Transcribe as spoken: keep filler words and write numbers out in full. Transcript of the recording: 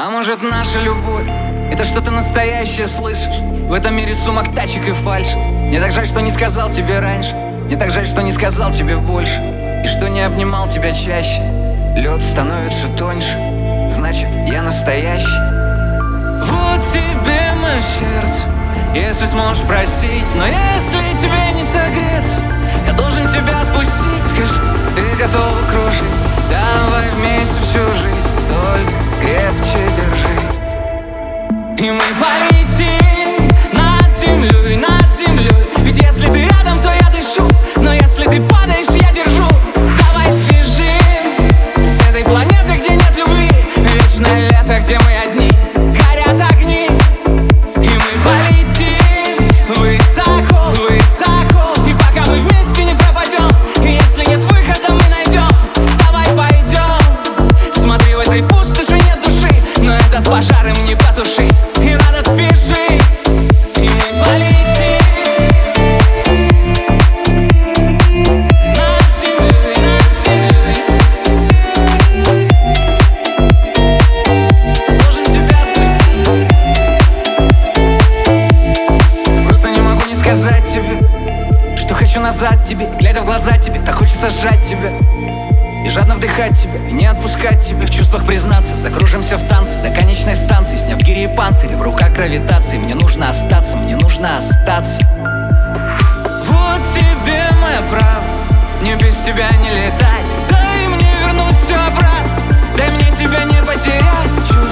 А может, наша любовь — это что-то настоящее, слышишь? В этом мире сумок, тачек и фальши. Мне так жаль, что не сказал тебе раньше. Мне так жаль, что не сказал тебе больше. И что не обнимал тебя чаще. Лед становится тоньше, значит, я настоящий. Вот тебе мое сердце, если сможешь простить. Но если тебе не согреться, я должен тебя отпустить. Скажи, ты готова кружить? Давай вместе всю жизнь, только крепче держи. И мы полетим над землей, над землей. Ведь если ты рядом, то я дышу. Но если ты падаешь, я держу. Давай сбежим с этой планеты, где нет любви. Вечное лето, где мы одни, горят огни. И мы полетим высоко, высоко. И пока мы вместе не пропадем, и если нет выхода, мы найдем. Давай пойдем. Смотри, в этой пустоши нет души, но этот пожар им не потушить. И надо спешить. И мы полетим над землей, над землей. Должен тебя отпустить. Просто не могу не сказать тебе, что хочу назад тебе. Глядя в глаза тебе, так хочется сжать тебя и жадно вдыхать тебя, и не отпускать тебя. В чувствах признаться, закружимся в танце до конечной станции, сняв гири и панцири, в руках гравитации. Мне нужно остаться, мне нужно остаться. Вот тебе мое право, мне без тебя не летать. Дай мне вернуть все обратно, дай мне тебя не потерять.